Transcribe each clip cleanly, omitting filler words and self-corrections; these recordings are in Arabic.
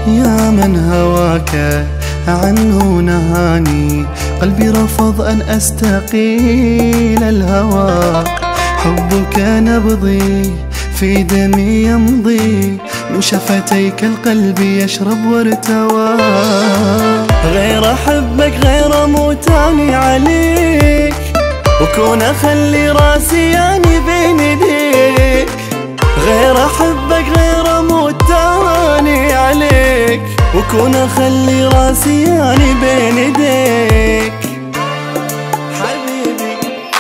يا من هواك عنه نهاني، قلبي رفض أن أستقيل الهوى. حبك نبضي في دمي يمضي، من شفتيك القلب يشرب وارتوى. غير أحبك غير موتاني عليك، وكون أخلي راسي يعني بين يديك. غير أحبك غير موتاني عليك، وكون أخلي راسي يعني بين يديك. حبيبي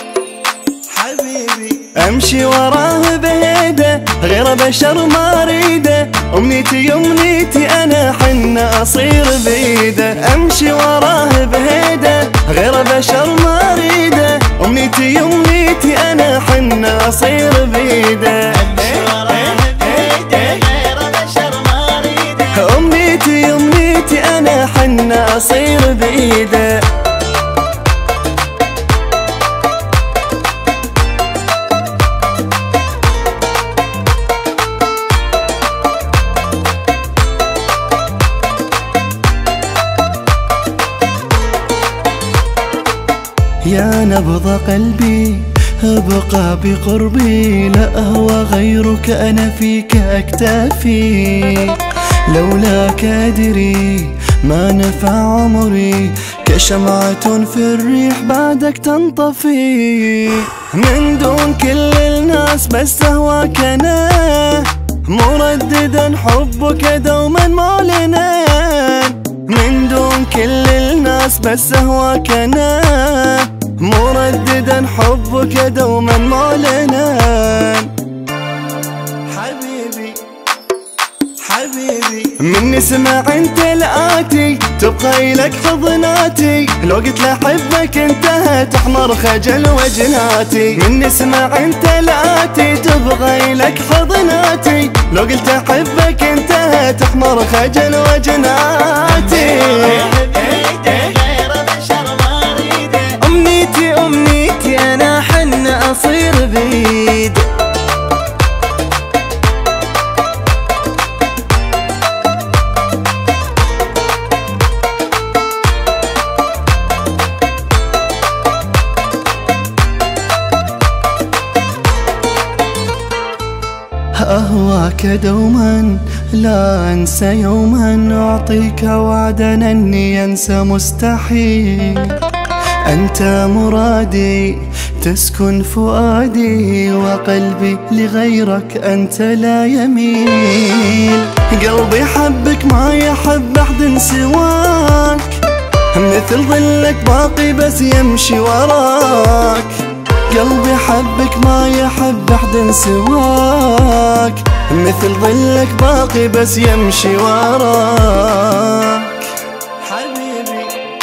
حبيبي أمشي وراه بهيده، غير بشر ما أريده. أمنيتي أمنيتي أنا حنة أصير بيده. أمشي وراه بهيده، غير بشر ما أريده. أمنيتي أمنيتي أنا حنة أصير بيده. أمنيتي أمنيتي أنا حنة أصير بإيده. يا نبض قلبي ابقى بقربي، لا أهوى غيرك أنا فيك أكتفي. لولاك أدري ما نفع عمري، كشمعة في الريح بعدك تنطفي. من دون كل الناس بس أهواك أنا، مرددا حبك دوما معلنا. من دون كل الناس بس أهواك أنا، مرددا حبك دوما معلنا. حبيبي حبيبي من نسمع انت الآتي، تبقى إلك حضناتي. لو قلت لأحبك انتهت تحمر خجل وجناتي. من نسمع انت الآتي، تبقى إلك حضناتي. لو قلت أحبك انتهت تحمر خجل وجناتي. أمنيتي أمنيتي أنا حنة أصير بيد. أهواك دوما لا أنسى يوما، أعطيك وعدا أني أنسى مستحيل. أنت مرادي تسكن فؤادي، وقلبي لغيرك أنت لا يميل. قلبي حبك ما يحب أحد سواك، مثل ظلك باقي بس يمشي وراك. قلبي حبك ما يحب أحد سواك، مثل ظلك باقي بس يمشي وراك. حبيبي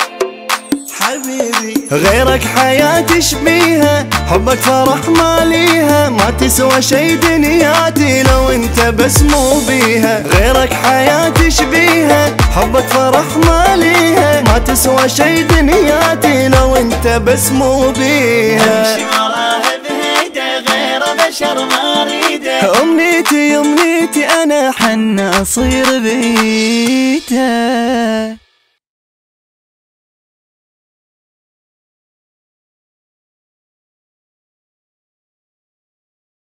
حبيبي غيرك حياتي شبيها، حبك فرح ما ليها. ما تسوى شي دنياتي لو انت بس مو بيها. غيرك حياتي شبيها، حبك فرح ما ليها. ما تسوى شي دنياتي لو انت بس مو بيها. بشر ما أريده. أمنيتي أمنيتي أنا حنة أصير بيته.